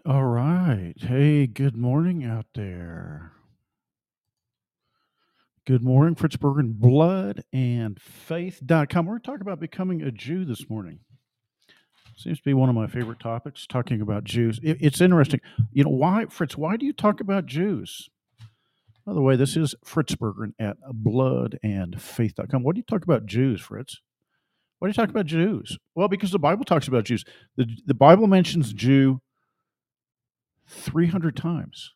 All right. Hey, good morning out there. Good morning, Fritz Bergen, bloodandfaith.com. We're talking about becoming a Jew this morning. Seems to be one of my favorite topics, talking about Jews. It's interesting. You know, why, Fritz, why do you talk about Jews? By the way, this is Fritz Bergen at bloodandfaith.com. What do you talk about Jews, Fritz? Why do you talk about Jews? Well, because the Bible talks about Jews. The Bible mentions Jew 300 times.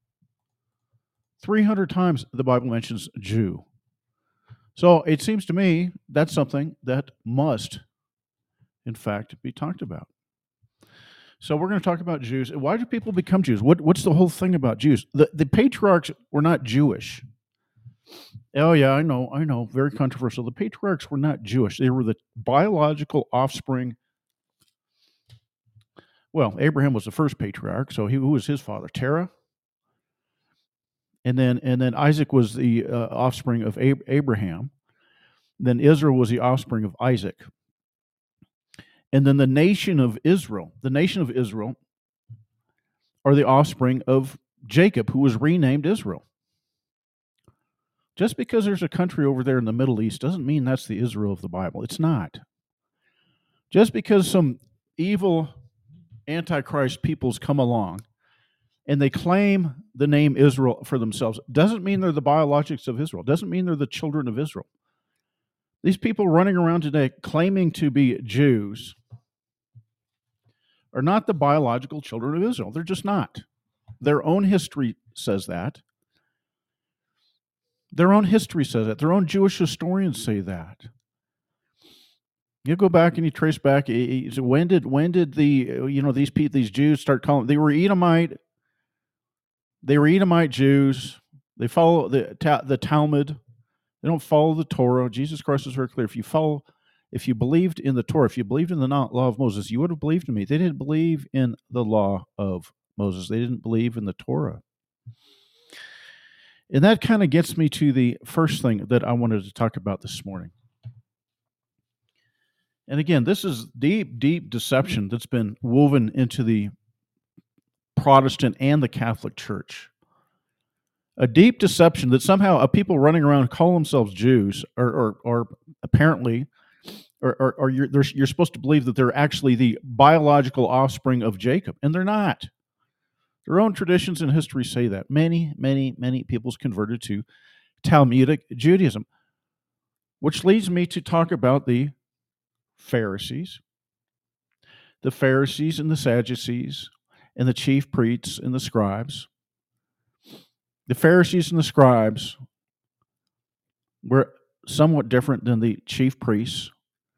300 times the Bible mentions Jew. So it seems to me that's something that must, in fact, be talked about. So we're going to talk about Jews. Why do people become Jews? What's the whole thing about Jews? The patriarchs were not Jewish. Oh yeah, I know. Very controversial. The patriarchs were not Jewish. They were the biological offspring. Well, Abraham was the first patriarch. So who was his father? Terah. And then Isaac was the offspring of Abraham. Then Israel was the offspring of Isaac. And then the nation of Israel are the offspring of Jacob, who was renamed Israel. Just because there's a country over there in the Middle East doesn't mean that's the Israel of the Bible. It's not. Just because some evil Antichrist peoples come along and they claim the name Israel for themselves doesn't mean they're the biologics of Israel. Doesn't mean they're the children of Israel. These people running around today claiming to be Jews are not the biological children of Israel. They're just not. Their own history says that. Their own history says that. Their own Jewish historians say that. You go back and you trace back. When did these Jews start calling? They were Edomite. They were Edomite Jews. They follow the Talmud. They don't follow the Torah. Jesus Christ is very clear. If you believed in the Torah, if you believed in the law of Moses, you would have believed in me. They didn't believe in the law of Moses. They didn't believe in the Torah. And that kind of gets me to the first thing that I wanted to talk about this morning. And again, this is deep, deep deception that's been woven into the Protestant and the Catholic Church. A deep deception that somehow people running around call themselves Jews, or apparently, or you're supposed to believe that they're actually the biological offspring of Jacob, and they're not. Their own traditions and history say that. Many, many, many people's converted to Talmudic Judaism, which leads me to talk about the Pharisees and the Sadducees and the chief priests and the scribes. The Pharisees and the scribes were somewhat different than the chief priests.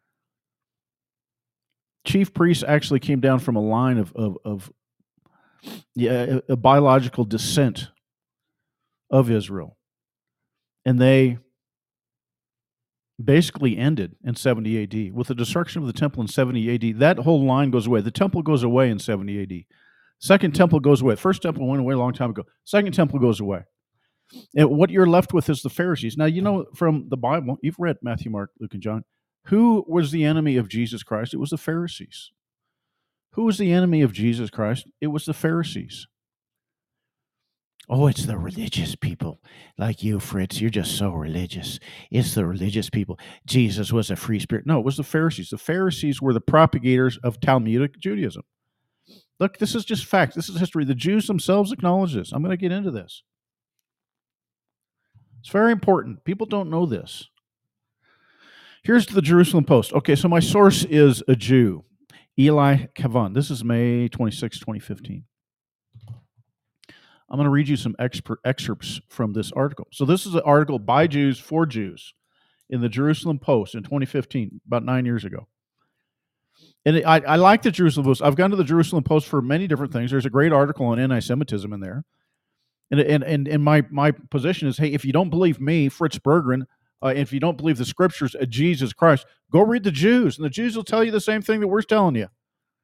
Chief priests actually came down from a line of a biological descent of Israel. And they basically ended in 70 AD. With the destruction of the temple in 70 AD, that whole line goes away. The temple goes away in 70 AD. Second temple goes away. First temple went away a long time ago. Second temple goes away. And what you're left with is the Pharisees. Now, you know from the Bible, you've read Matthew, Mark, Luke, and John. Who was the enemy of Jesus Christ? It was the Pharisees. Who was the enemy of Jesus Christ? It was the Pharisees. Oh, it's the religious people like you, Fritz. You're just so religious. It's the religious people. Jesus was a free spirit. No, it was the Pharisees. The Pharisees were the propagators of Talmudic Judaism. Look, this is just fact. This is history. The Jews themselves acknowledge this. I'm going to get into this. It's very important. People don't know this. Here's the Jerusalem Post. Okay, so my source is a Jew, Eli Kavan. This is May 26, 2015. I'm going to read you some excerpts from this article. So this is an article by Jews for Jews in the Jerusalem Post in 2015, about 9 years ago. And I like the Jerusalem Post. I've gone to the Jerusalem Post for many different things. There's a great article on anti-Semitism in there. And my position is, hey, if you don't believe me, Fritz Berggren, if you don't believe the scriptures of Jesus Christ, go read the Jews, and the Jews will tell you the same thing that we're telling you.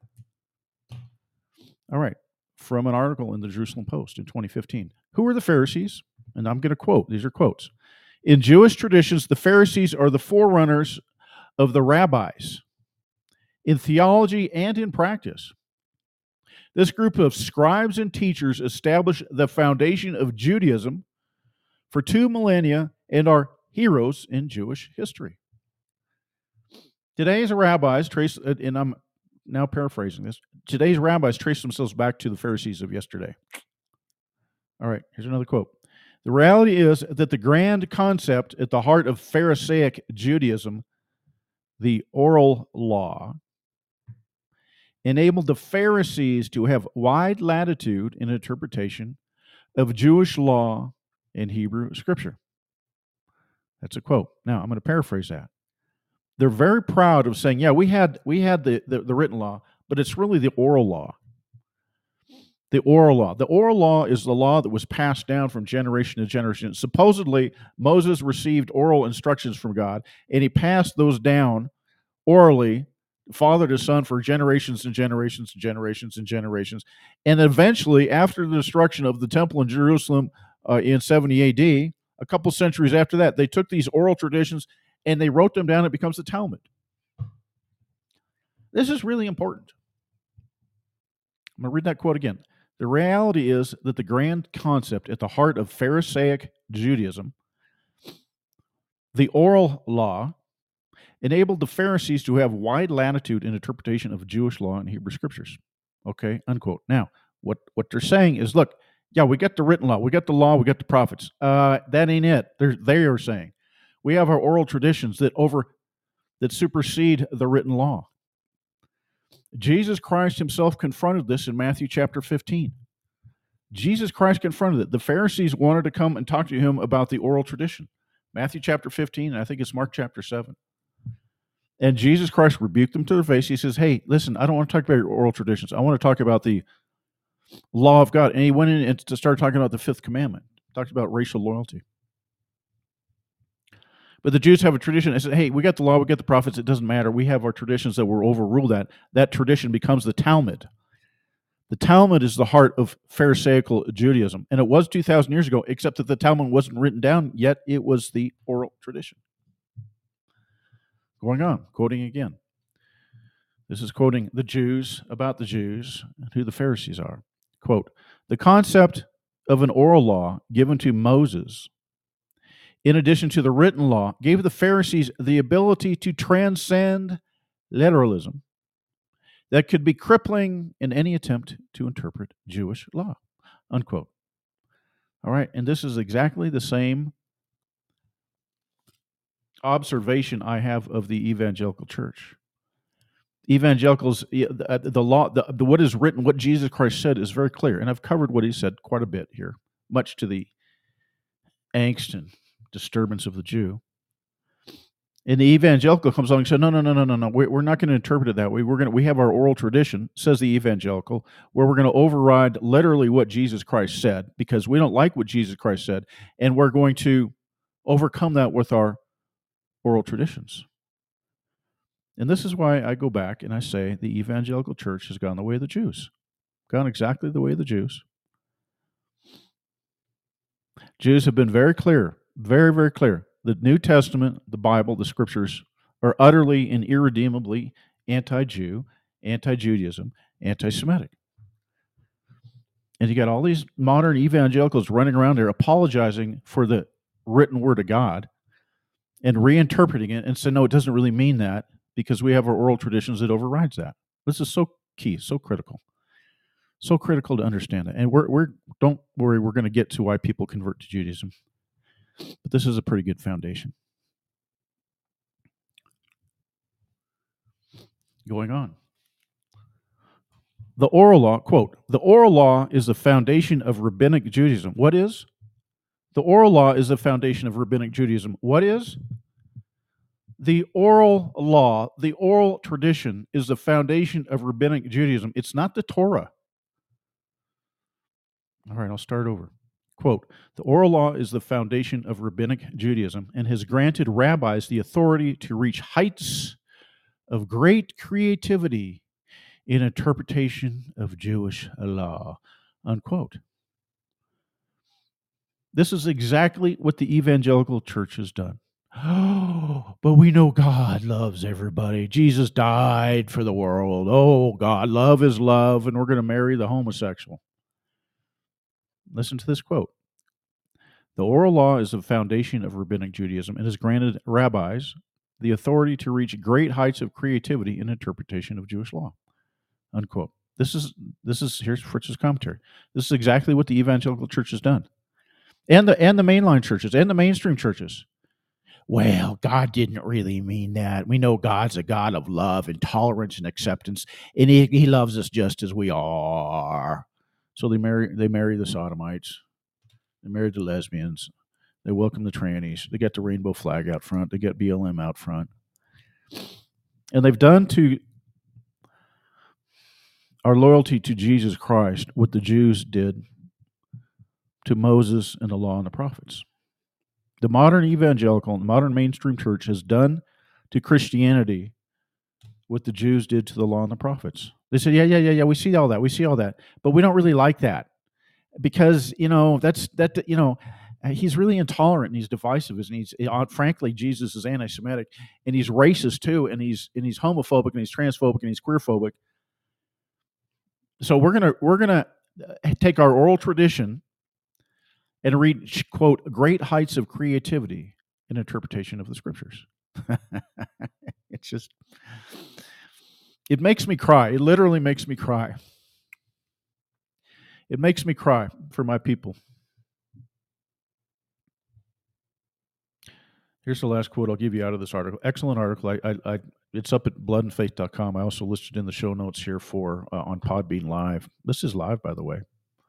All right. From an article in the Jerusalem Post in 2015. Who are the Pharisees? And I'm going to quote. These are quotes. In Jewish traditions, the Pharisees are the forerunners of the rabbis in theology and in practice. This group of scribes and teachers established the foundation of Judaism for 2 millennia and are heroes in Jewish history. Today's rabbis trace, and I'm now paraphrasing this, today's rabbis trace themselves back to the Pharisees of yesterday. All right, here's another quote. The reality is that the grand concept at the heart of Pharisaic Judaism, the oral law, enabled the Pharisees to have wide latitude in interpretation of Jewish law and Hebrew scripture. That's a quote. Now, I'm going to paraphrase that. They're very proud of saying, yeah, we had the written law, but it's really the oral law. The oral law. The oral law is the law that was passed down from generation to generation. Supposedly, Moses received oral instructions from God, and he passed those down orally, father to son, for generations and generations and generations and generations. And eventually, after the destruction of the temple in Jerusalem in 70 AD, a couple centuries after that, they took these oral traditions and they wrote them down. It becomes the Talmud. This is really important. I'm going to read that quote again. The reality is that the grand concept at the heart of Pharisaic Judaism, the oral law, enabled the Pharisees to have wide latitude in interpretation of Jewish law and Hebrew scriptures. Okay, unquote. Now, what they're saying is, look, yeah, we got the written law, we got the law, we got the prophets. That ain't it. They are saying we have our oral traditions that supersede the written law. Jesus Christ himself confronted this in Matthew chapter 15. Jesus Christ confronted it. The Pharisees wanted to come and talk to him about the oral tradition. Matthew chapter 15, and I think it's Mark chapter 7. And Jesus Christ rebuked them to their face. He says, hey, listen, I don't want to talk about your oral traditions. I want to talk about the law of God. And he went in and started talking about the fifth commandment. Talked about racial loyalty. But the Jews have a tradition. They said, hey, we got the law, we got the prophets. It doesn't matter. We have our traditions that were overruled. That tradition becomes the Talmud. The Talmud is the heart of Pharisaical Judaism. And it was 2,000 years ago, except that the Talmud wasn't written down yet. It was the oral tradition. Going on, quoting again. This is quoting the Jews about the Jews and who the Pharisees are. Quote, the concept of an oral law given to Moses, in addition to the written law, gave the Pharisees the ability to transcend literalism that could be crippling in any attempt to interpret Jewish law, unquote. All right, and this is exactly the same observation I have of the evangelical church. Evangelicals, the law, what is written, what Jesus Christ said is very clear, and I've covered what he said quite a bit here, much to the angst and disturbance of the Jew. And the evangelical comes along and says, no, we're not going to interpret it that way. We have our oral tradition, says the evangelical, where we're going to override literally what Jesus Christ said because we don't like what Jesus Christ said, and we're going to overcome that with our oral traditions. And this is why I go back and I say the evangelical church has gone the way of the Jews, gone exactly the way of the Jews. Jews have been very clear, very, very clear. The New Testament, the Bible, the Scriptures are utterly and irredeemably anti-Jew, anti-Judaism, anti-Semitic. And you got all these modern evangelicals running around there apologizing for the written word of God and reinterpreting it and saying, no, it doesn't really mean that because we have our oral traditions that overrides that. This is so key, so critical. So critical to understand it. And don't worry, we're going to get to why people convert to Judaism. But this is a pretty good foundation. Going on. The oral law, quote, the oral law is the foundation of rabbinic Judaism. What is? The oral law is the foundation of rabbinic Judaism. What is? The oral law, the oral tradition is the foundation of rabbinic Judaism. It's not the Torah. All right, I'll start over. Quote, the oral law is the foundation of rabbinic Judaism and has granted rabbis the authority to reach heights of great creativity in interpretation of Jewish law, unquote. This is exactly what the evangelical church has done. Oh, but we know God loves everybody. Jesus died for the world. Oh, God, love is love, and we're going to marry the homosexual. Listen to this quote. The oral law is the foundation of rabbinic Judaism and has granted rabbis the authority to reach great heights of creativity in interpretation of Jewish law. Unquote. Here's Fritz's commentary. This is exactly what the evangelical church has done, and the mainline churches and the mainstream churches. Well, God didn't really mean that. We know God's a God of love and tolerance and acceptance, and He loves us just as we are. So they marry the sodomites, they marry the lesbians, they welcome the trannies, they get the rainbow flag out front, they get BLM out front, and they've done to our loyalty to Jesus Christ what the Jews did to Moses and the law and the prophets. The modern evangelical, the modern mainstream church has done to Christianity what the Jews did to the law and the prophets. They said, yeah, we see all that, but we don't really like that because he's really intolerant and he's divisive, and he's frankly Jesus is anti-Semitic and he's racist too, and he's homophobic and he's transphobic and he's queerphobic. So we're gonna take our oral tradition and reach, quote, great heights of creativity in interpretation of the scriptures. It's just, it makes me cry. It literally makes me cry. It makes me cry for my people. Here's the last quote I'll give you out of this article. Excellent article. It's up at bloodandfaith.com. I also listed in the show notes here for on Podbean Live. This is live, by the way.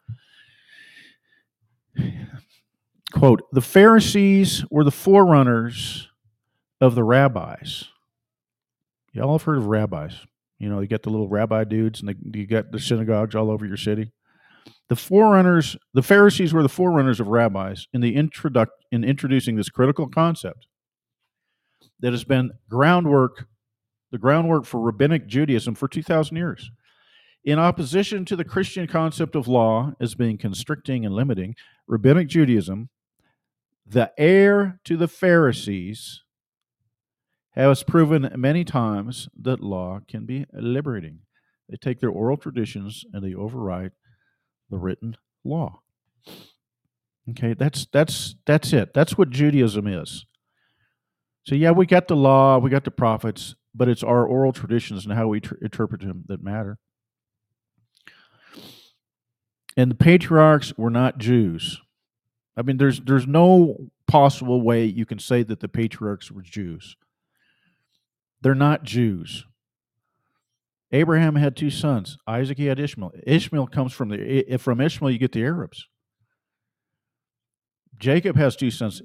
Quote, the Pharisees were the forerunners of the rabbis. Y'all have heard of rabbis. You know, you get the little rabbi dudes, and you got the synagogues all over your city. The Pharisees were the forerunners of rabbis in introducing this critical concept that has been the groundwork for rabbinic Judaism for 2,000 years. In opposition to the Christian concept of law as being constricting and limiting, rabbinic Judaism, the heir to the Pharisees, has proven many times that law can be liberating. They take their oral traditions and they override the written law. Okay, that's it. That's what Judaism is. So yeah, we got the law, we got the prophets, but it's our oral traditions and how we interpret them that matter. And the patriarchs were not Jews. I mean, there's no possible way you can say that the patriarchs were Jews. They're not Jews. Abraham had two sons. Isaac, he had Ishmael. Ishmael comes from Ishmael you get the Arabs. Jacob has two sons,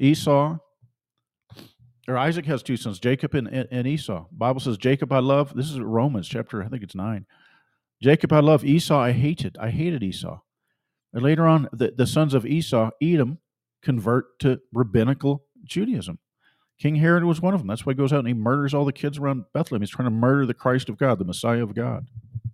Isaac has two sons, Jacob and Esau. The Bible says, Jacob I love. This is Romans chapter, I think it's 9. Jacob I love, Esau I hated. I hated Esau. And later on, the sons of Esau, Edom, convert to rabbinical Judaism. King Herod was one of them. That's why he goes out and he murders all the kids around Bethlehem. He's trying to murder the Christ of God, the Messiah of God.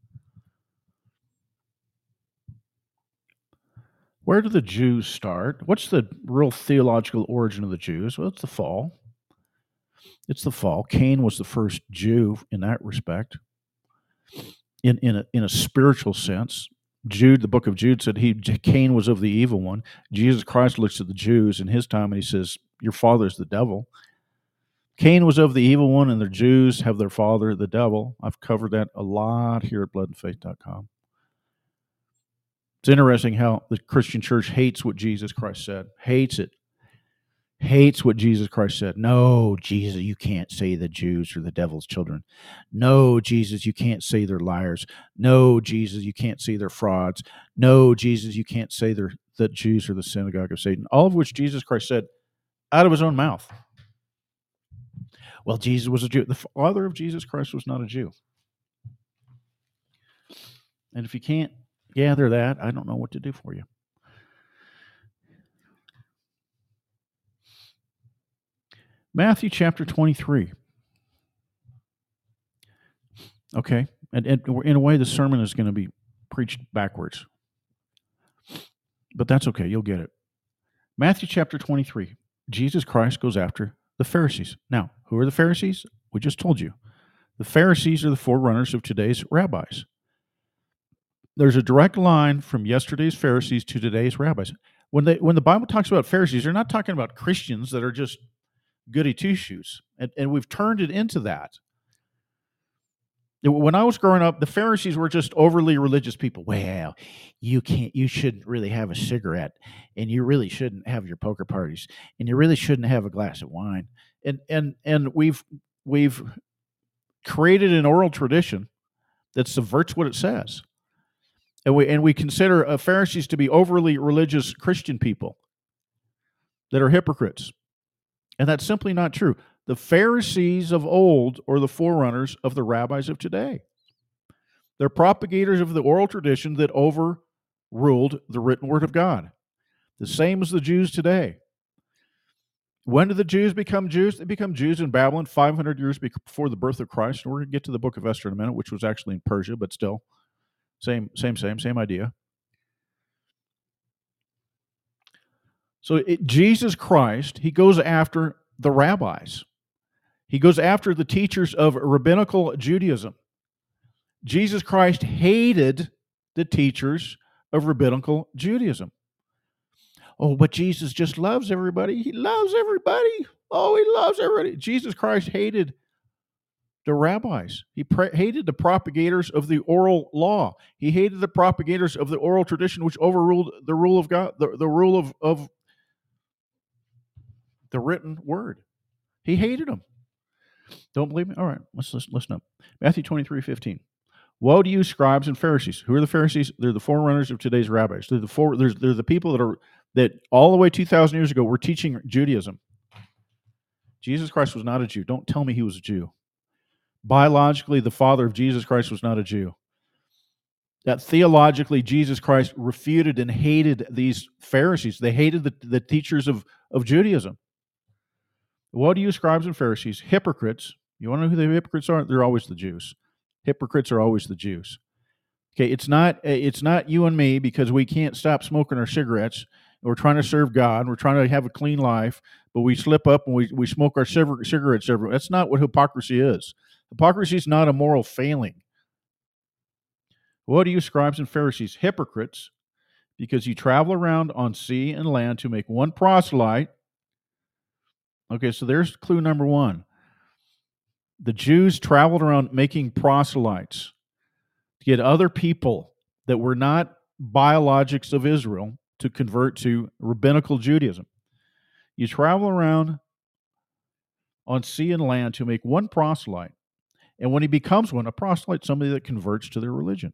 Where do the Jews start? What's the real theological origin of the Jews? Well, it's the fall. It's the fall. Cain was the first Jew in that respect. In a spiritual sense, Jude, the book of Jude, said Cain was of the evil one. Jesus Christ looks at the Jews in his time and he says, your father's the devil. Cain was of the evil one, and the Jews have their father, the devil. I've covered that a lot here at bloodandfaith.com. It's interesting how the Christian church hates what Jesus Christ said. Hates it. Hates what Jesus Christ said. No, Jesus, you can't say the Jews are the devil's children. No, Jesus, you can't say they're liars. No, Jesus, you can't say they're frauds. No, Jesus, you can't say that Jews are the synagogue of Satan. All of which Jesus Christ said out of his own mouth. Well, Jesus was a Jew. The father of Jesus Christ was not a Jew. And if you can't gather that, I don't know what to do for you. Matthew chapter 23. Okay. And in a way, the sermon is going to be preached backwards. But that's okay. You'll get it. Matthew chapter 23. Jesus Christ goes after The Pharisees. Now, who are the Pharisees? We just told you. The Pharisees are the forerunners of today's rabbis. There's a direct line from yesterday's Pharisees to today's rabbis. When the Bible talks about Pharisees, they're not talking about Christians that are just goody two-shoes. And we've turned it into that. When I was growing up, the Pharisees were just overly religious people. Well, you shouldn't really have a cigarette, and you really shouldn't have your poker parties, and you really shouldn't have a glass of wine. And we've created an oral tradition that subverts what it says. And we consider Pharisees to be overly religious Christian people that are hypocrites. And that's simply not true. The Pharisees of old are the forerunners of the rabbis of today. They're propagators of the oral tradition that overruled the written word of God. The same as the Jews today. When did the Jews become Jews? They become Jews in Babylon 500 years before the birth of Christ. And we're going to get to the book of Esther in a minute, which was actually in Persia, but still, same idea. So Jesus Christ, he goes after the rabbis. He goes after the teachers of rabbinical Judaism. Jesus Christ hated the teachers of rabbinical Judaism. Oh, but Jesus just loves everybody. He loves everybody. Oh, he loves everybody. Jesus Christ hated the rabbis. He hated the propagators of the oral law. He hated the propagators of the oral tradition, which overruled the rule of God, the rule of the written word. He hated them. Don't believe me? All right, let's listen up. Matthew 23:15. Woe to you, scribes and Pharisees. Who are the Pharisees? They're the forerunners of today's rabbis. They're the people that all the way 2,000 years ago were teaching Judaism. Jesus Christ was not a Jew. Don't tell me he was a Jew. Biologically, the father of Jesus Christ was not a Jew. That theologically, Jesus Christ refuted and hated these Pharisees. They hated the teachers of Judaism. Woe to you, scribes and Pharisees, hypocrites. You want to know who the hypocrites are? They're always the Jews. Hypocrites are always the Jews. Okay, it's not you and me because we can't stop smoking our cigarettes. We're trying to serve God. We're trying to have a clean life, but we slip up and we smoke our cigarettes everywhere. That's not what hypocrisy is. Hypocrisy is not a moral failing. Woe to you, scribes and Pharisees, hypocrites, because you travel around on sea and land to make one proselyte. Okay, so there's clue number one. The Jews traveled around making proselytes to get other people that were not biologics of Israel to convert to rabbinical Judaism. You travel around on sea and land to make one proselyte. And when he becomes one, a proselyte, somebody that converts to their religion.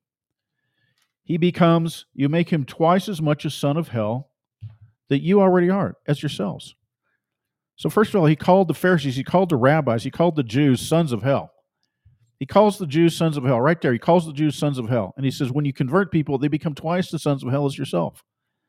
You make him twice as much a son of hell that you already are as yourselves. So first of all, he called the Pharisees, he called the rabbis, he called the Jews sons of hell. He calls the Jews sons of hell. Right there, he calls the Jews sons of hell. And he says, when you convert people, they become twice the sons of hell as yourself.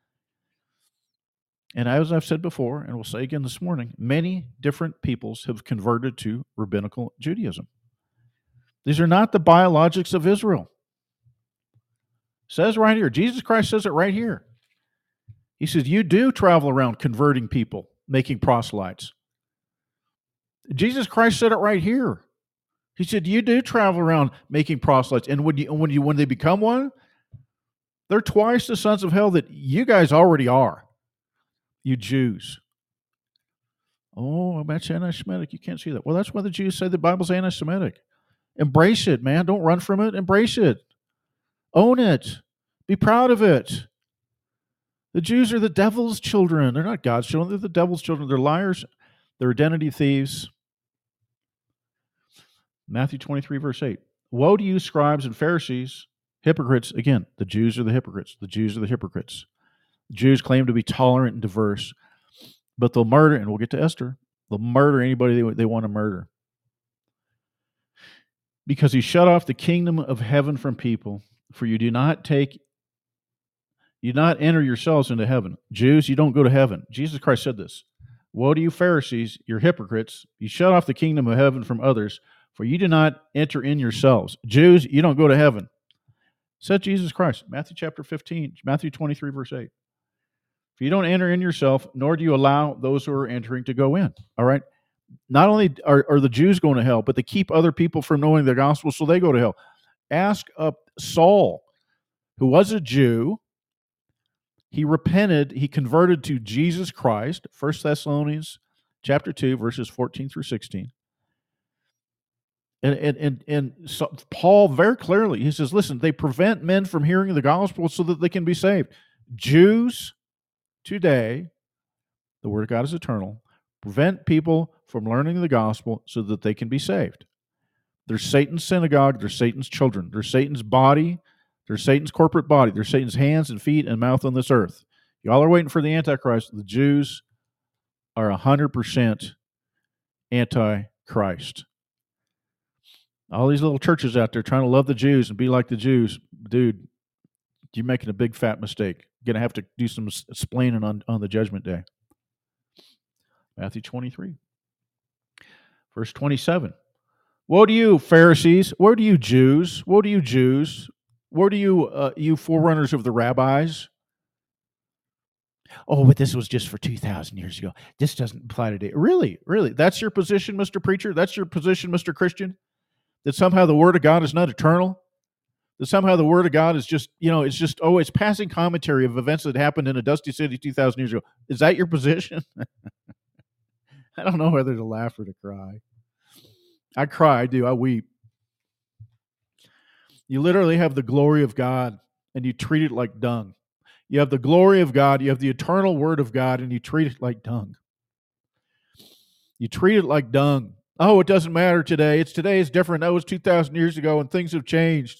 And as I've said before, and we'll say again this morning, many different peoples have converted to rabbinical Judaism. These are not the biologics of Israel. It says right here, Jesus Christ says it right here. He says, you do travel around converting people, making proselytes. Jesus Christ said it right here. He said, you do travel around making proselytes. And when they become one, they're twice the sons of hell that you guys already are, you Jews. Oh, that's anti-Semitic. You can't see that. Well, that's why the Jews say the Bible's anti-Semitic. Embrace it, man. Don't run from it. Embrace it. Own it. Be proud of it. The Jews are the devil's children. They're not God's children. They're the devil's children. They're liars. They're identity thieves. Matthew 23, verse 8. Woe to you, scribes and Pharisees, hypocrites. Again, the Jews are the hypocrites. The Jews are the hypocrites. The Jews claim to be tolerant and diverse, but they'll murder, and we'll get to Esther, they'll murder anybody they want to murder. Because you shut off the kingdom of heaven from people, for you do not enter yourselves into heaven. Jews, you don't go to heaven. Jesus Christ said this. Woe to you, Pharisees, you're hypocrites. You shut off the kingdom of heaven from others, for you do not enter in yourselves. Jews, you don't go to heaven. Said Jesus Christ, Matthew chapter 15, Matthew 23, verse 8. For you don't enter in yourself, nor do you allow those who are entering to go in. All right? not only are the Jews going to hell, but they keep other people from knowing the gospel, so they go to hell. Ask Saul, who was a Jew. He repented. He converted to Jesus Christ. 1 Thessalonians chapter 2, verses 14 through 16. And so Paul very clearly, he says, listen, they prevent men from hearing the gospel so that they can be saved. Jews today, the word of God is eternal, prevent people from learning the gospel so that they can be saved. They're Satan's synagogue. They're Satan's children. They're Satan's body. They're Satan's corporate body. They're Satan's hands and feet and mouth on this earth. Y'all are waiting for the Antichrist. The Jews are 100% anti-Christ. All these little churches out there trying to love the Jews and be like the Jews, dude, you're making a big fat mistake. You're going to have to do some explaining on the judgment day. Matthew 23, verse 27. Woe to you, Pharisees! Woe to you, Jews! Woe to you, Jews! Woe to you, you forerunners of the rabbis! Oh, but this was just for 2,000 years ago. This doesn't apply today. Really? Really? That's your position, Mr. Preacher? That's your position, Mr. Christian? That somehow the Word of God is not eternal? That somehow the Word of God is just, it's passing commentary of events that happened in a dusty city 2,000 years ago. Is that your position? I don't know whether to laugh or to cry. I cry, I do, I weep. You literally have the glory of God, and you treat it like dung. You have the glory of God, you have the eternal Word of God, and you treat it like dung. You treat it like dung. Oh, it doesn't matter today. Today is different. That was 2,000 years ago, and things have changed.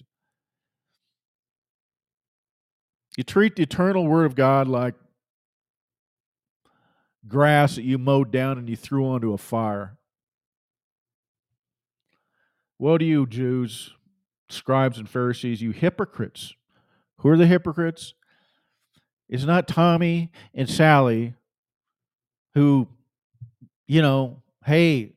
You treat the eternal Word of God like grass that you mowed down and you threw onto a fire. Woe to you, Jews, scribes and Pharisees, you hypocrites. Who are the hypocrites? It's not Tommy and Sally who, hey,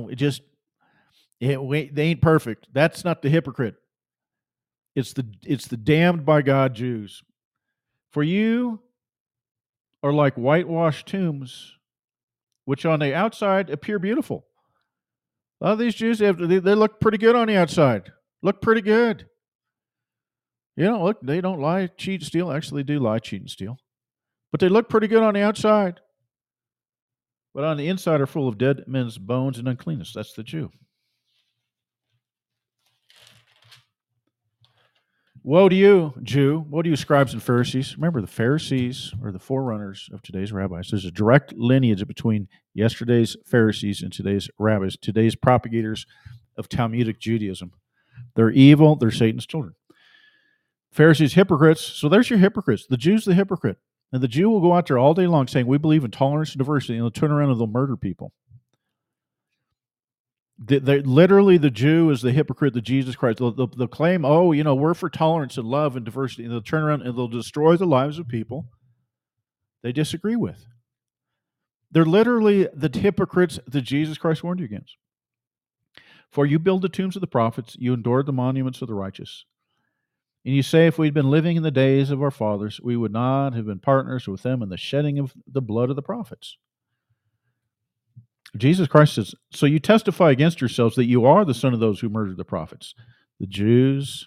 they ain't perfect. That's not the hypocrite. It's the damned by God Jews. For you are like whitewashed tombs, which on the outside appear beautiful. A lot of these Jews, they look pretty good on the outside. Look pretty good. Look, they don't lie, cheat, steal. Actually, they do lie, cheat, and steal. But they look pretty good on the outside. But on the inside are full of dead men's bones and uncleanness. That's the Jew. Woe to you, Jew. Woe to you, scribes and Pharisees. Remember, the Pharisees are the forerunners of today's rabbis. There's a direct lineage between yesterday's Pharisees and today's rabbis, today's propagators of Talmudic Judaism. They're evil. They're Satan's children. Pharisees, hypocrites. So there's your hypocrites. The Jew's the hypocrite. And the Jew will go out there all day long saying, we believe in tolerance and diversity, and they'll turn around and they'll murder people. Literally, the Jew is the hypocrite, the Jesus Christ. They'll claim, we're for tolerance and love and diversity, and they'll turn around and they'll destroy the lives of people they disagree with. They're literally the hypocrites that Jesus Christ warned you against. For you build the tombs of the prophets, you endure the monuments of the righteous. And you say, if we'd been living in the days of our fathers, we would not have been partners with them in the shedding of the blood of the prophets. Jesus Christ says, so you testify against yourselves that you are the son of those who murdered the prophets. The Jews.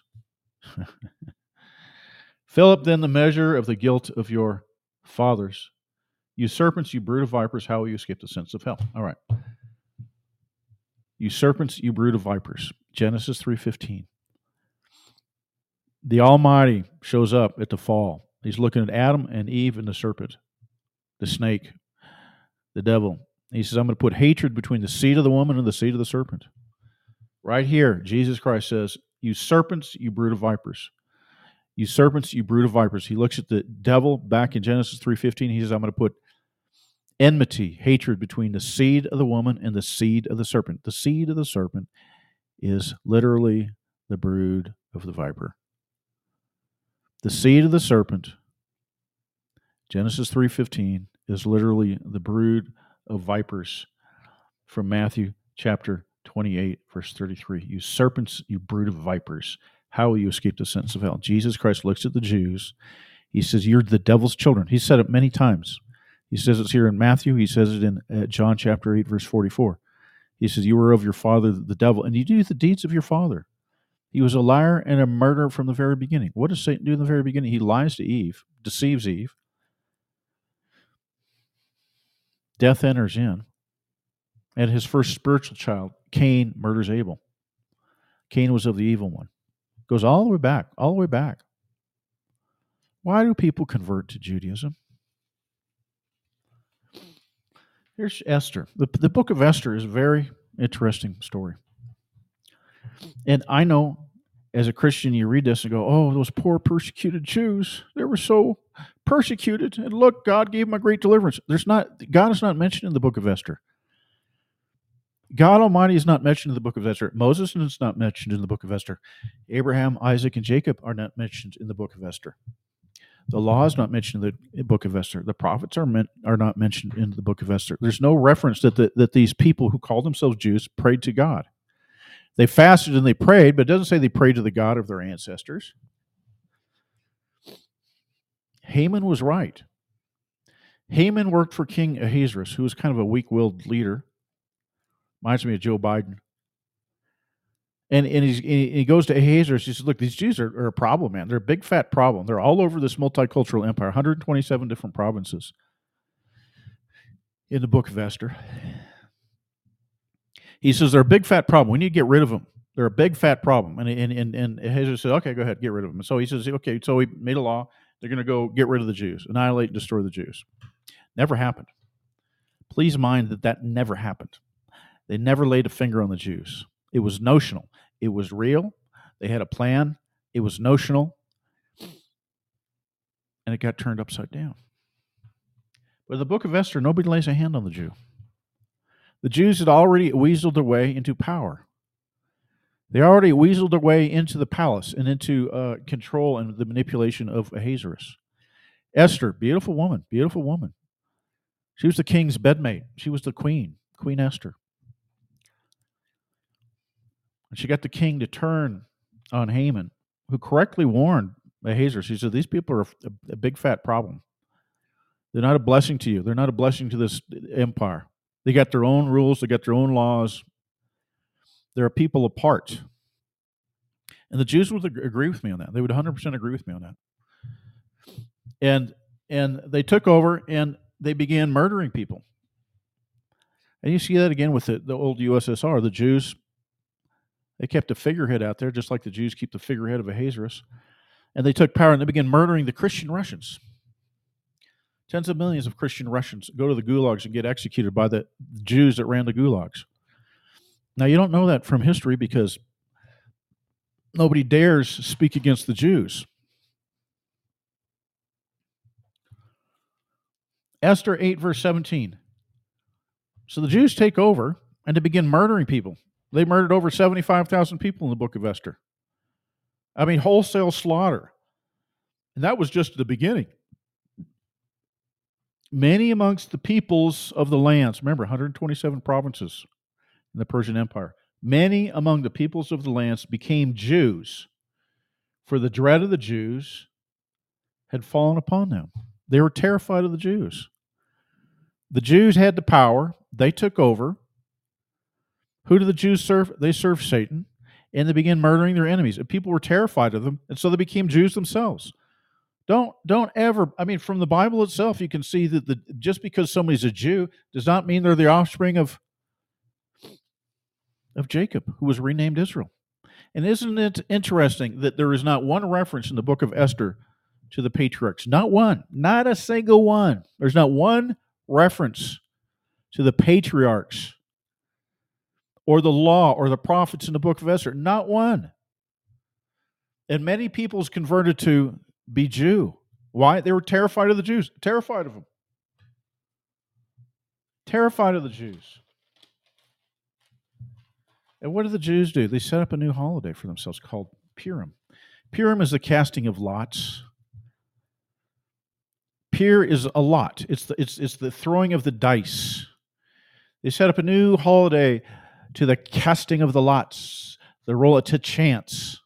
Fill up then the measure of the guilt of your fathers. You serpents, you brood of vipers, how will you escape the sentence of hell? All right. You serpents, you brood of vipers. Genesis 3:15. The Almighty shows up at the fall. He's looking at Adam and Eve and the serpent, the snake, the devil. He says, I'm going to put hatred between the seed of the woman and the seed of the serpent. Right here, Jesus Christ says, you serpents, you brood of vipers. You serpents, you brood of vipers. He looks at the devil back in Genesis 3:15. He says, I'm going to put enmity, hatred between the seed of the woman and the seed of the serpent. The seed of the serpent is literally the brood of the viper. The seed of the serpent, Genesis 3:15, is literally the brood of vipers from Matthew chapter 28, verse 33. You serpents, you brood of vipers, how will you escape the sentence of hell? Jesus Christ looks at the Jews. He says, you're the devil's children. He said it many times. He says it's here in Matthew. He says it in John chapter 8, verse 44. He says, you were of your father, the devil, and you do the deeds of your father. He was a liar and a murderer from the very beginning. What does Satan do in the very beginning? He lies to Eve, deceives Eve. Death enters in. And his first spiritual child, Cain, murders Abel. Cain was of the evil one. Goes all the way back, all the way back. Why do people convert to Judaism? Here's Esther. The book of Esther is a very interesting story. And I know as a Christian, you read this and go, oh, those poor persecuted Jews, they were so persecuted. And look, God gave them a great deliverance. God is not mentioned in the book of Esther. God Almighty is not mentioned in the book of Esther. Moses is not mentioned in the book of Esther. Abraham, Isaac, and Jacob are not mentioned in the book of Esther. The law is not mentioned in the book of Esther. The prophets are not mentioned in the book of Esther. There's no reference that these people who call themselves Jews prayed to God. They fasted and they prayed, but it doesn't say they prayed to the God of their ancestors. Haman was right. Haman worked for King Ahasuerus, who was kind of a weak-willed leader. Reminds me of Joe Biden. And he goes to Ahasuerus. He says, look, these Jews are a problem, man. They're a big, fat problem. They're all over this multicultural empire, 127 different provinces in the book of Esther. He says, they're a big, fat problem. We need to get rid of them. They're a big, fat problem. And Ahasuerus said, okay, go ahead, get rid of them. And so he says, okay, so he made a law. They're going to go get rid of the Jews, annihilate and destroy the Jews. Never happened. Please mind that never happened. They never laid a finger on the Jews. It was notional. It was real. They had a plan. It was notional. And it got turned upside down. But in the book of Esther, nobody lays a hand on the Jew. The Jews had already weaseled their way into power. They already weaseled their way into the palace and into control and the manipulation of Ahasuerus. Esther, beautiful woman, beautiful woman. She was the king's bedmate. She was the queen, Queen Esther. And she got the king to turn on Haman, who correctly warned Ahasuerus. He said, these people are a big fat problem. They're not a blessing to you. They're not a blessing to this empire. They got their own rules. They got their own laws. They're a people apart. And the Jews would agree with me on that. They would 100% agree with me on that. And they took over and they began murdering people. And you see that again with the old USSR. The Jews, they kept a figurehead out there, just like the Jews keep the figurehead of Ahasuerus. And they took power and they began murdering the Christian Russians. Tens of millions of Christian Russians go to the gulags and get executed by the Jews that ran the gulags. Now, you don't know that from history because nobody dares speak against the Jews. Esther 8, verse 17. So the Jews take over and they begin murdering people. They murdered over 75,000 people in the book of Esther. I mean, wholesale slaughter. And that was just the beginning. Many amongst the peoples of the lands, remember, 127 provinces in the Persian Empire. Many among the peoples of the lands became Jews, for the dread of the Jews had fallen upon them. They were terrified of the Jews. The Jews had the power. They took over. Who do the Jews serve? They served Satan, and they began murdering their enemies. And people were terrified of them, and so they became Jews themselves. Don't ever, I mean, from the Bible itself, you can see that just because somebody's a Jew does not mean they're the offspring of Jacob, who was renamed Israel. And isn't it interesting that there is not one reference in the book of Esther to the patriarchs? Not one. Not a single one. There's not one reference to the patriarchs or the law or the prophets in the book of Esther. Not one. And many peoples converted to be Jew. Why? They were terrified of the Jews. Terrified of them. Terrified of the Jews. And what do the Jews do? They set up a new holiday for themselves called Purim. Purim is the casting of lots. Pur is a lot. It's the throwing of the dice. They set up a new holiday to the casting of the lots, the roll it to chance.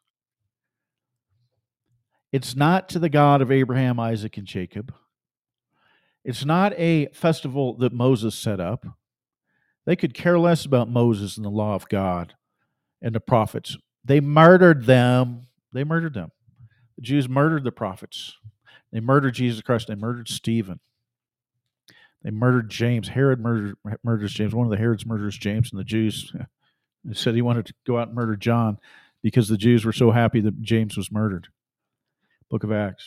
It's not to the God of Abraham, Isaac, and Jacob. It's not a festival that Moses set up. They could care less about Moses and the law of God and the prophets. They murdered them. They murdered them. The Jews murdered the prophets. They murdered Jesus Christ. They murdered Stephen. They murdered James. Herod murders James. One of the Herods murders James, and the Jews said he wanted to go out and murder John because the Jews were so happy that James was murdered. Book of Acts.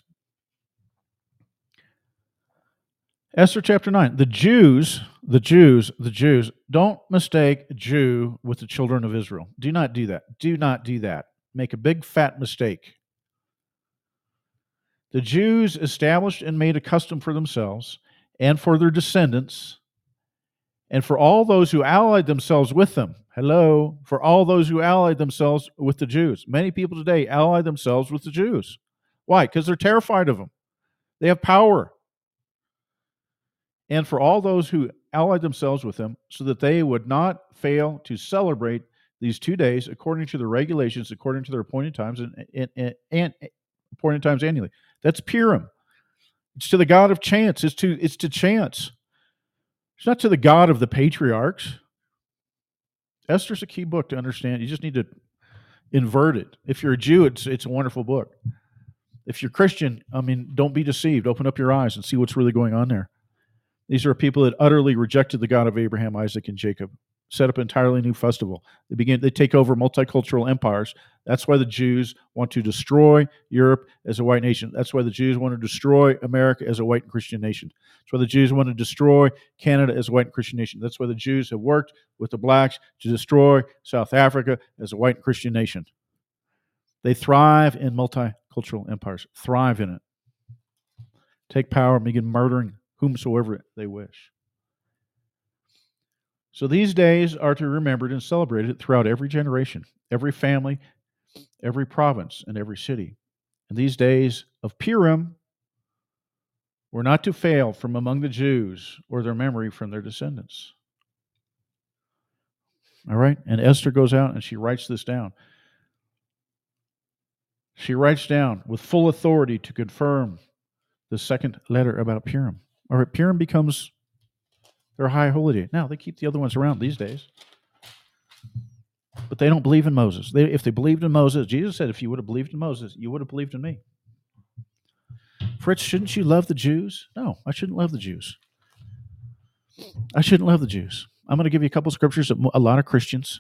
Esther chapter 9. The Jews, don't mistake Jew with the children of Israel. Do not do that. Do not do that. Make a big fat mistake. The Jews established and made a custom for themselves and for their descendants and for all those who allied themselves with them. Hello, for all those who allied themselves with the Jews. Many people today ally themselves with the Jews. Why? Because they're terrified of them. They have power. And for all those who allied themselves with them, so that they would not fail to celebrate these 2 days according to the regulations, according to their appointed times, and appointed times annually. That's Purim. It's to the God of chance. It's to chance. It's not to the God of the patriarchs. Esther's a key book to understand. You just need to invert it. If you're a Jew, it's a wonderful book. If you're Christian, don't be deceived. Open up your eyes and see what's really going on there. These are people that utterly rejected the God of Abraham, Isaac, and Jacob, set up an entirely new festival. They take over multicultural empires. That's why the Jews want to destroy Europe as a white nation. That's why the Jews want to destroy America as a white and Christian nation. That's why the Jews want to destroy Canada as a white and Christian nation. That's why the Jews have worked with the blacks to destroy South Africa as a white and Christian nation. They thrive in multicultural empires, thrive in it. Take power and begin murdering whomsoever they wish. So these days are to be remembered and celebrated throughout every generation, every family, every province, and every city. And these days of Purim were not to fail from among the Jews or their memory from their descendants. All right? And Esther goes out and she writes this down. She writes down with full authority to confirm the second letter about Purim. All right, Purim becomes their high holiday. Now, they keep the other ones around these days. But they don't believe in Moses. If they believed in Moses, Jesus said, if you would have believed in Moses, you would have believed in me. Fritz, shouldn't you love the Jews? No, I shouldn't love the Jews. I shouldn't love the Jews. I'm going to give you a couple of scriptures that a lot of Christians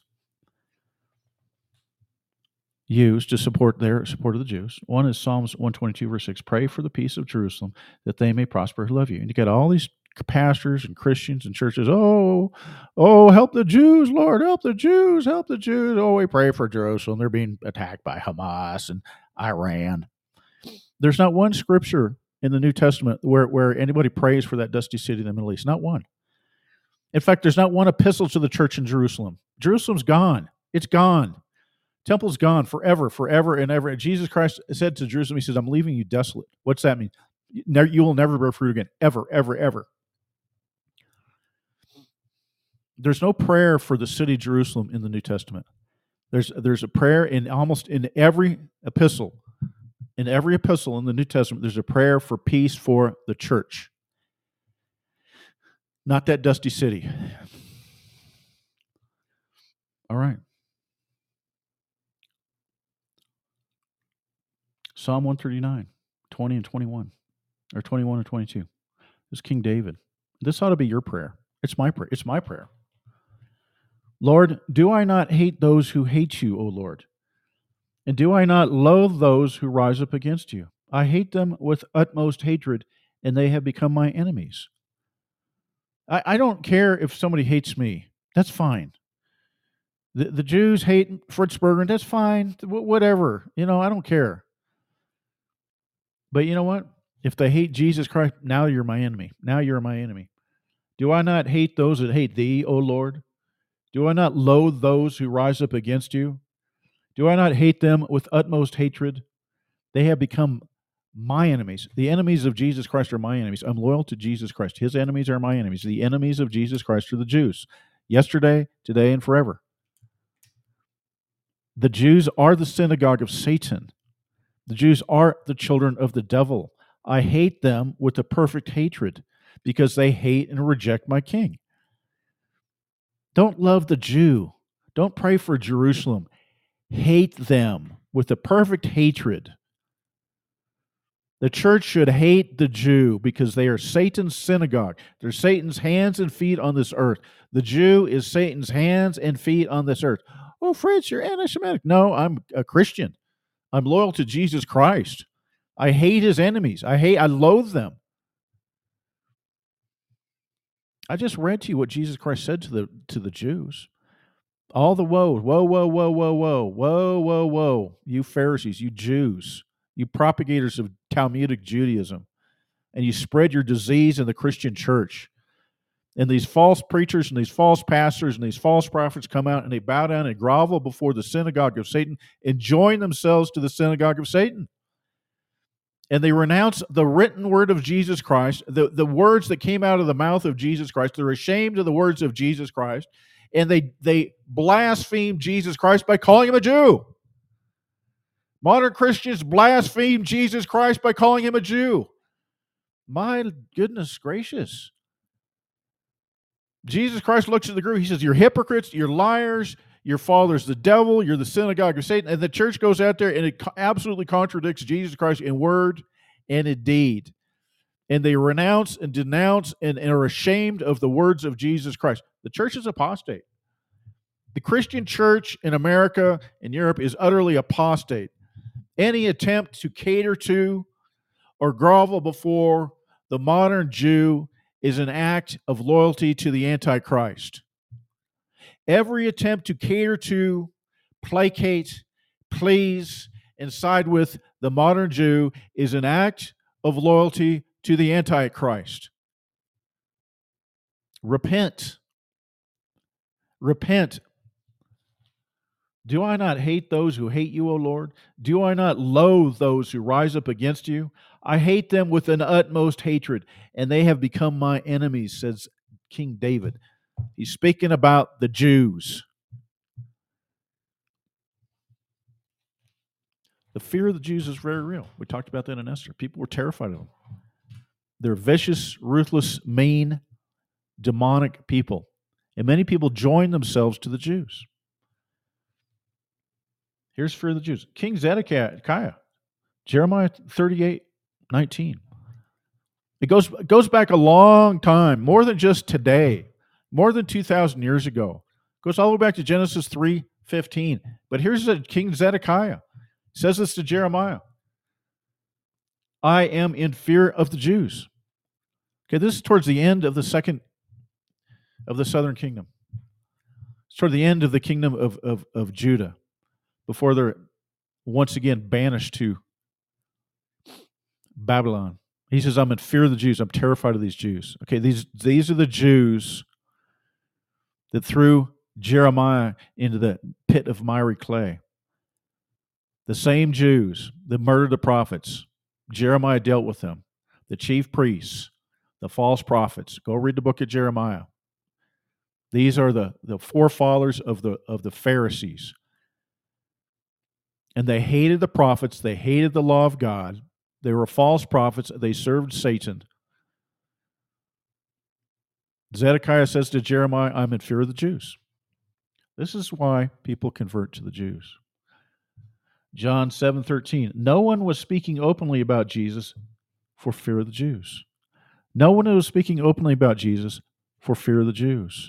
use to support their support of the Jews. One is Psalms 122, verse 6. Pray for the peace of Jerusalem, that they may prosper who love you. And you got all these pastors and Christians and churches, oh, help the Jews, Lord, help the Jews, help the Jews. Oh, we pray for Jerusalem. They're being attacked by Hamas and Iran. There's not one scripture in the New Testament where anybody prays for that dusty city in the Middle East. Not one. In fact, there's not one epistle to the church in Jerusalem. Jerusalem's gone. It's gone. Temple's gone forever, forever and ever. And Jesus Christ said to Jerusalem, he says, I'm leaving you desolate. What's that mean? You will never bear fruit again, ever, ever, ever. There's no prayer for the city of Jerusalem in the New Testament. There's a prayer in almost in every epistle. In every epistle in the New Testament, there's a prayer for peace for the church. Not that dusty city. All right. Psalm 139, 20 and 21, or 21 and 22. This is King David. This ought to be your prayer. It's my prayer. It's my prayer. Lord, do I not hate those who hate you, O Lord? And do I not loathe those who rise up against you? I hate them with utmost hatred, and they have become my enemies. I don't care if somebody hates me. That's fine. The Jews hate Fritz Berggren. That's fine. Whatever. I don't care. But you know what? If they hate Jesus Christ, now you're my enemy. Now you're my enemy. Do I not hate those that hate thee, O Lord? Do I not loathe those who rise up against you? Do I not hate them with utmost hatred? They have become my enemies. The enemies of Jesus Christ are my enemies. I'm loyal to Jesus Christ. His enemies are my enemies. The enemies of Jesus Christ are the Jews. Yesterday, today, and forever. The Jews are the synagogue of Satan. The Jews are the children of the devil. I hate them with a perfect hatred because they hate and reject my king. Don't love the Jew. Don't pray for Jerusalem. Hate them with a perfect hatred. The church should hate the Jew because they are Satan's synagogue. They're Satan's hands and feet on this earth. The Jew is Satan's hands and feet on this earth. Oh, Fritz, you're anti-Semitic. No, I'm a Christian. I'm loyal to Jesus Christ. I hate his enemies. I loathe them. I just read to you what Jesus Christ said to the Jews. All the woe, whoa, you Pharisees, you Jews, you propagators of Talmudic Judaism, and you spread your disease in the Christian church. And these false preachers and these false pastors and these false prophets come out and they bow down and grovel before the synagogue of Satan and join themselves to the synagogue of Satan. And they renounce the written word of Jesus Christ, the words that came out of the mouth of Jesus Christ. They're ashamed of the words of Jesus Christ. And they blaspheme Jesus Christ by calling him a Jew. Modern Christians blaspheme Jesus Christ by calling him a Jew. My goodness gracious. Jesus Christ looks at the group. He says, you're hypocrites, you're liars, your father's the devil, you're the synagogue of Satan. And the church goes out there and it absolutely contradicts Jesus Christ in word and in deed. And they renounce and denounce and are ashamed of the words of Jesus Christ. The church is apostate. The Christian church in America and Europe is utterly apostate. Any attempt to cater to or grovel before the modern Jew is an act of loyalty to the Antichrist. Every attempt to cater to, placate, please, and side with the modern Jew is an act of loyalty to the Antichrist. Repent. Repent. Do I not hate those who hate you, O Lord? Do I not loathe those who rise up against you? I hate them with an utmost hatred, and they have become my enemies, says King David. He's speaking about the Jews. The fear of the Jews is very real. We talked about that in Esther. People were terrified of them. They're vicious, ruthless, mean, demonic people. And many people join themselves to the Jews. Here's fear of the Jews. King Zedekiah, Jeremiah 38:19. It goes back a long time, more than just today, more than 2,000 years ago. It goes all the way back to Genesis 3:15. But here's King Zedekiah. He says this to Jeremiah. I am in fear of the Jews. Okay, this is towards the end of the southern kingdom. It's toward the end of the kingdom of Judah, before they're once again banished to Babylon. He says, I'm in fear of the Jews. I'm terrified of these Jews. Okay, these are the Jews that threw Jeremiah into the pit of miry clay. The same Jews that murdered the prophets. Jeremiah dealt with them. The chief priests, the false prophets. Go read the book of Jeremiah. These are the forefathers of the Pharisees. And they hated the prophets. They hated the law of God. They were false prophets. They served Satan. Zedekiah says to Jeremiah, I'm in fear of the Jews. This is why people convert to the Jews. John 7:13. No one was speaking openly about Jesus for fear of the Jews. No one was speaking openly about Jesus for fear of the Jews.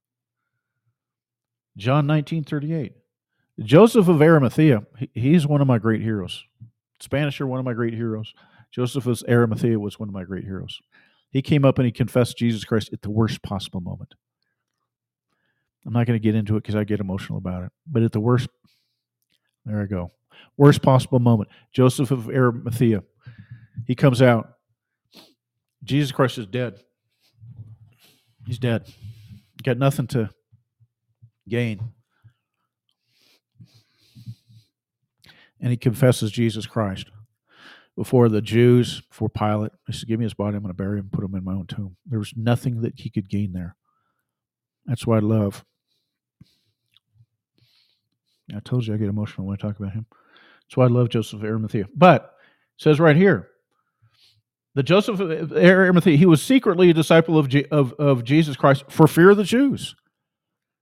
John 19:38. Joseph of Arimathea, he's one of my great heroes. Spanish are one of my great heroes. Joseph of Arimathea was one of my great heroes. He came up and he confessed Jesus Christ at the worst possible moment. I'm not going to get into it because I get emotional about it. But at the worst, there I go. Worst possible moment. Joseph of Arimathea, he comes out. Jesus Christ is dead. He's dead. Got nothing to gain. And he confesses Jesus Christ before the Jews, before Pilate. He said, give me his body, I'm going to bury him and put him in my own tomb. There was nothing that he could gain there. That's why I love. I told you I get emotional when I talk about him. That's why I love Joseph of Arimathea. But it says right here, the Joseph of Arimathea, he was secretly a disciple of Jesus Christ for fear of the Jews.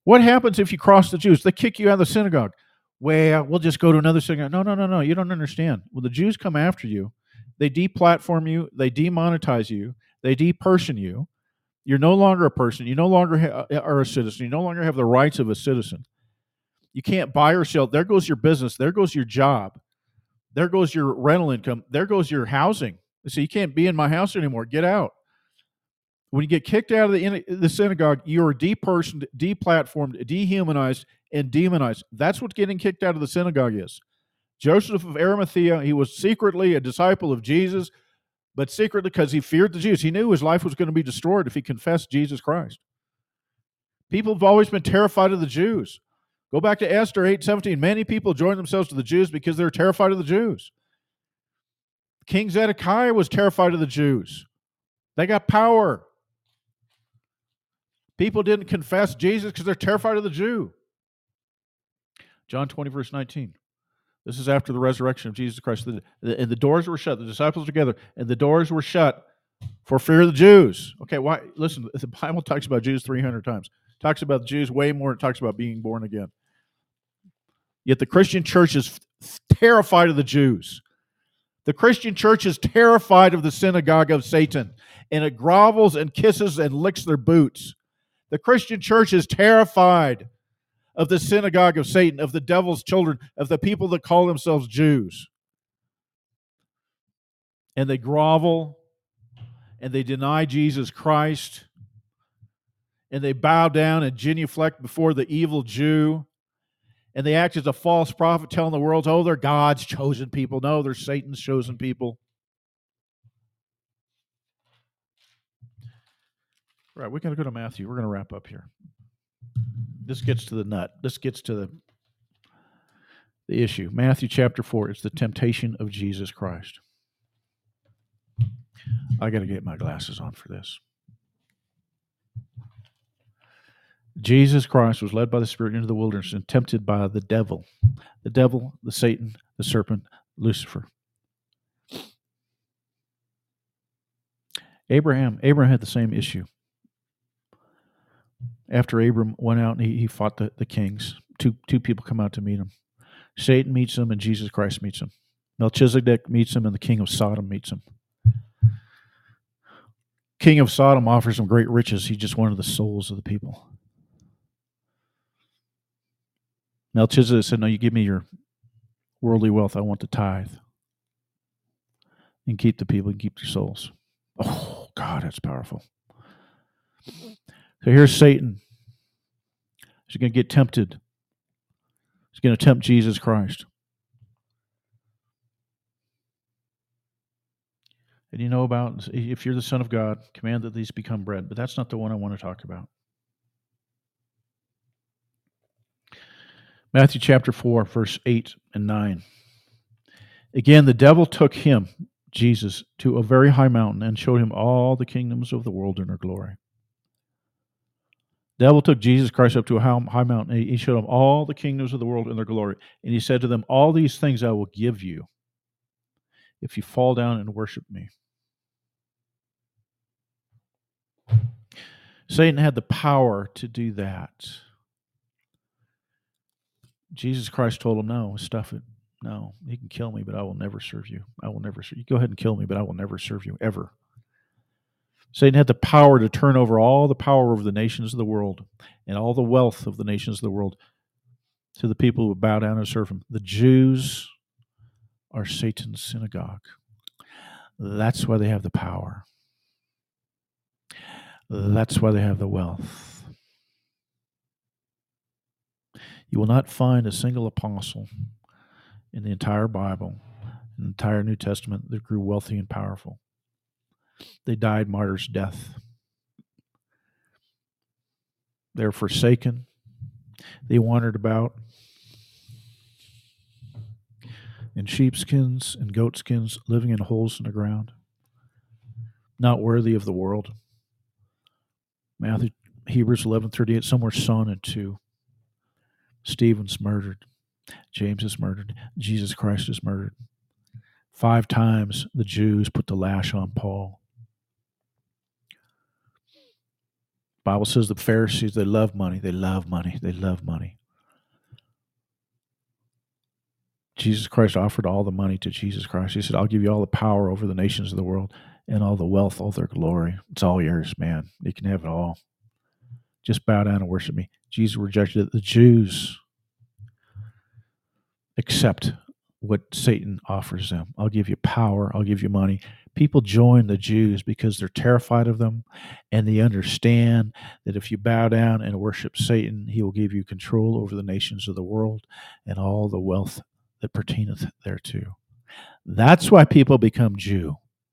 What happens if you cross the Jews? They kick you out of the synagogue. Well, we'll just go to another synagogue. No. You don't understand. When the Jews come after you, they deplatform you, they demonetize you, they deperson you. You're no longer a person. You no longer are a citizen. You no longer have the rights of a citizen. You can't buy or sell. There goes your business. There goes your job. There goes your rental income. There goes your housing. So you can't be in my house anymore. Get out. When you get kicked out of the synagogue, you are depersoned, deplatformed, dehumanized, and demonized. That's what getting kicked out of the synagogue is. Joseph of Arimathea, he was secretly a disciple of Jesus, but secretly because he feared the Jews. He knew his life was going to be destroyed if he confessed Jesus Christ. People have always been terrified of the Jews. Go back to Esther 8:17. Many people joined themselves to the Jews because they were terrified of the Jews. King Zedekiah was terrified of the Jews. They got power. People didn't confess Jesus because they're terrified of the Jew. John 20, verse 19. This is after the resurrection of Jesus Christ. And the doors were shut. The disciples were together, and the doors were shut for fear of the Jews. Okay, why? Listen, the Bible talks about Jews 300 times. It talks about the Jews way more. It talks about being born again. Yet the Christian church is terrified of the Jews. The Christian church is terrified of the synagogue of Satan, and it grovels and kisses and licks their boots. The Christian church is terrified of the synagogue of Satan, of the devil's children, of the people that call themselves Jews. And they grovel, and they deny Jesus Christ, and they bow down and genuflect before the evil Jew, and they act as a false prophet telling the world, oh, they're God's chosen people. No, they're Satan's chosen people. Right, we're going to go to Matthew. We're going to wrap up here. This gets to the nut. This gets to the issue. Matthew chapter 4 is the temptation of Jesus Christ. I got to get my glasses on for this. Jesus Christ was led by the Spirit into the wilderness and tempted by the devil. The devil, the Satan, the serpent, Lucifer. Abraham had the same issue. After Abram went out and he fought the kings, two people come out to meet him. Satan meets him and Jesus Christ meets him. Melchizedek meets him and the king of Sodom meets him. King of Sodom offers him great riches. He just wanted the souls of the people. Melchizedek said, no, you give me your worldly wealth. I want the tithe. And keep the people and keep their souls. Oh, God, that's powerful. So here's Satan. He's going to get tempted. He's going to tempt Jesus Christ. And you know about, if you're the Son of God, command that these become bread. But that's not the one I want to talk about. Matthew chapter 4, verse 8 and 9. Again, the devil took him, Jesus, to a very high mountain and showed him all the kingdoms of the world in their glory. The devil took Jesus Christ up to a high mountain. He showed him all the kingdoms of the world in their glory. And he said to them, all these things I will give you if you fall down and worship me. Satan had the power to do that. Jesus Christ told him, no, stuff it. No, you can kill me, but I will never serve you. I will never serve you. Go ahead and kill me, but I will never serve you, ever. Satan had the power to turn over all the power over the nations of the world and all the wealth of the nations of the world to the people who would bow down and serve him. The Jews are Satan's synagogue. That's why they have the power. That's why they have the wealth. You will not find a single apostle in the entire Bible, in the entire New Testament, that grew wealthy and powerful. They died martyr's death. They were forsaken. They wandered about in sheepskins and goatskins, living in holes in the ground, not worthy of the world. Hebrews 11:38, some were sawn in two. Stephen's murdered. James is murdered. Jesus Christ is murdered. 5 times the Jews put the lash on Paul. Bible says the Pharisees, they love money. They love money. They love money. Jesus Christ offered all the money to Jesus Christ. He said, I'll give you all the power over the nations of the world and all the wealth, all their glory. It's all yours, man. You can have it all. Just bow down and worship me. Jesus rejected it. The Jews accept what Satan offers them. I'll give you power. I'll give you money. People join the Jews because they're terrified of them, and they understand that if you bow down and worship Satan, he will give you control over the nations of the world and all the wealth that pertaineth thereto. That's why people become Jew.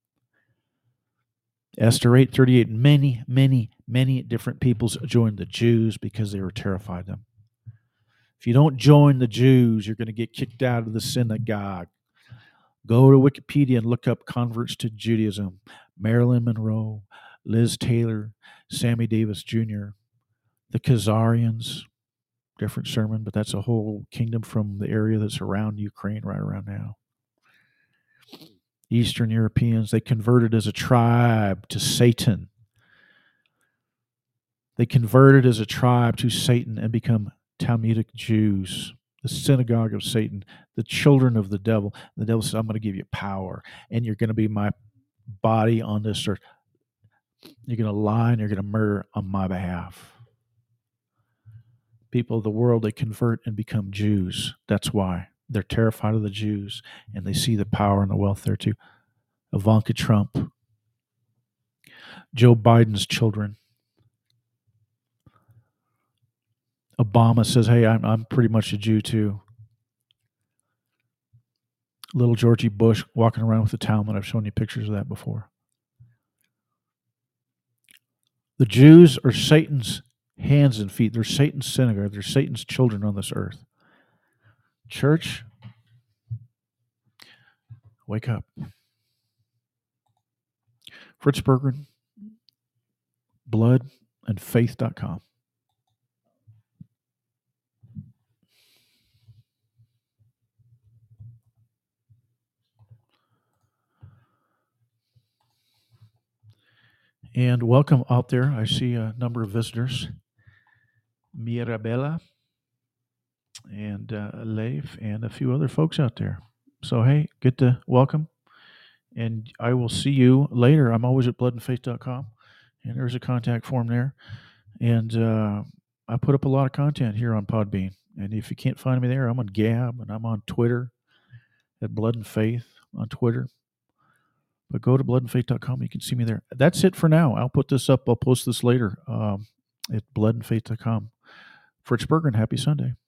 Esther 8:38, many different peoples joined the Jews because they were terrified of them. If you don't join the Jews, you're going to get kicked out of the synagogue. Go to Wikipedia and look up converts to Judaism. Marilyn Monroe, Liz Taylor, Sammy Davis Jr., the Khazarians. Different sermon, but that's a whole kingdom from the area that's around Ukraine right around now. Eastern Europeans, they converted as a tribe to Satan. They converted as a tribe to Satan and become Talmudic Jews, the synagogue of Satan, the children of the devil. The devil says, I'm going to give you power, and you're going to be my body on this earth. You're going to lie and you're going to murder on my behalf. People of the world, they convert and become Jews. That's why. They're terrified of the Jews, and they see the power and the wealth there too. Ivanka Trump, Joe Biden's children. Obama says, hey, I'm pretty much a Jew too. Little Georgie Bush walking around with the Talmud. I've shown you pictures of that before. The Jews are Satan's hands and feet. They're Satan's synagogue. They're Satan's children on this earth. Church, wake up. Fritz Berggren, bloodandfaith.com. And welcome out there. I see a number of visitors. Mirabella and Leif and a few other folks out there. So, hey, good to welcome. And I will see you later. I'm always at bloodandfaith.com. And there's a contact form there. And I put up a lot of content here on Podbean. And if you can't find me there, I'm on Gab and I'm on Twitter at Blood and Faith on Twitter. But go to bloodandfaith.com. You can see me there. That's it for now. I'll put this up. I'll post this later at bloodandfaith.com. Fritz Berggren, happy Sunday.